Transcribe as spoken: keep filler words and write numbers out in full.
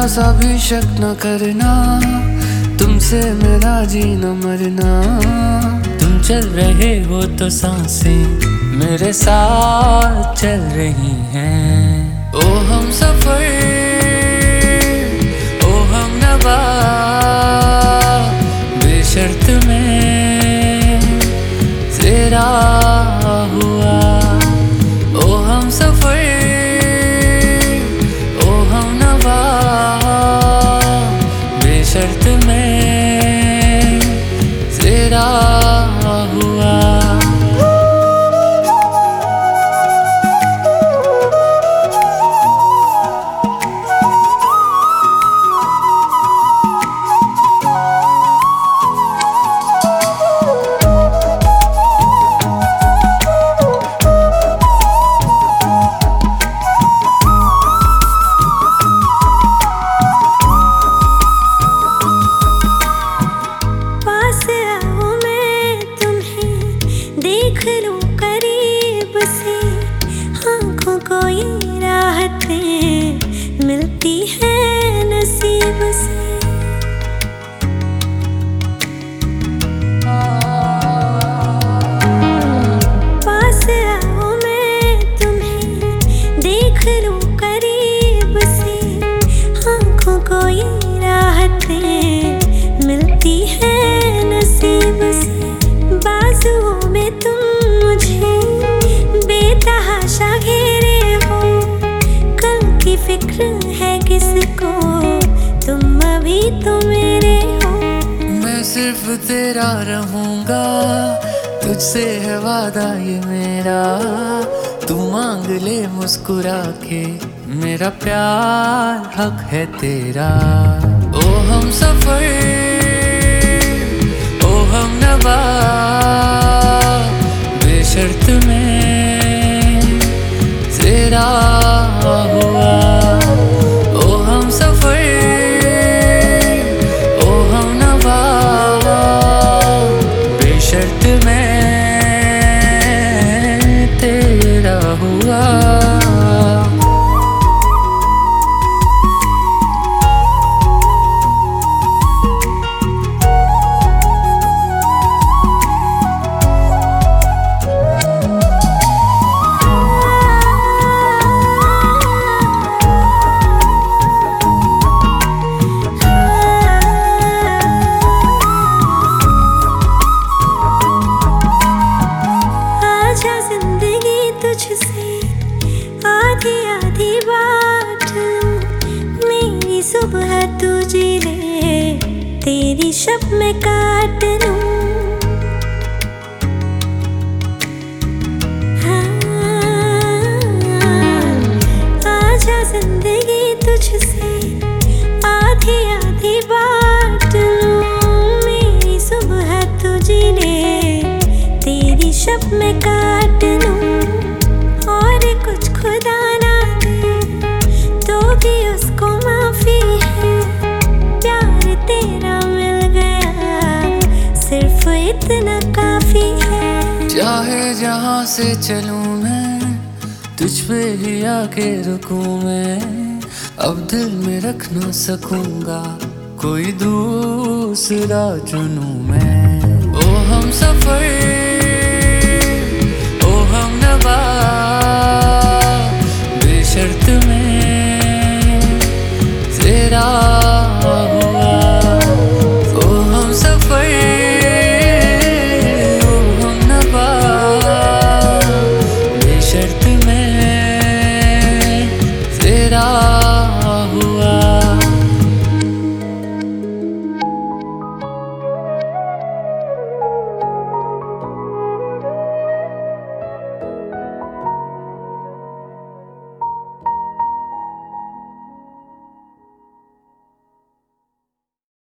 सा भी शक न करना, तुमसे मेरा जीना मरना। तुम चल रहे हो तो सांसें मेरे साथ चल रही हैं। ओ हम सफर, ओ हम नवा, बेशर्त में तेरा हुआ। ओ हम सफर, ओ हम नवा, बेशर्त में तेरा हुआ। कोई राहतें मिलती है नसीब से। पास आओ मैं तुम्हें देख लूं करीब से, आँखों को ये राहतें मिलती है नसीब से। बाजुओं में तुम मुझे बेतहाशा घेरे, फिक्र है किसको, तुम अभी तो मेरे हो। मैं सिर्फ तेरा रहूंगा, तुझसे है वादा ये मेरा। तू मांग ले मुस्कुरा के, मेरा प्यार हक है तेरा। ओ हम सफर, ओ हम नवा, बेशर्त में तेरा हुआ। ओ हम सफर, ओ हम नवा, बेशर्त में तेरा हुआ। आधी आधी बात मेरी सुबह तू जी ले, तेरी शब मैं काट लूं। हाँ, आजा जिंदगी तुझसे आधी आधी बात लूं। मेरी सुबह तू जी ले, तेरी शब मैं काट लूं। और कुछ खुदा ना दे तो भी उसको माफी है, प्यार तेरा मिल गया सिर्फ इतना काफी है। चाहे जहाँ से चलूं मैं, तुझ पे ही आके रुकूं मैं। अब दिल में रख ना सकूंगा, कोई दूसरा चुनूं मैं। ओ हम सफर, ओ हम नवा, बेशर्त में तेरा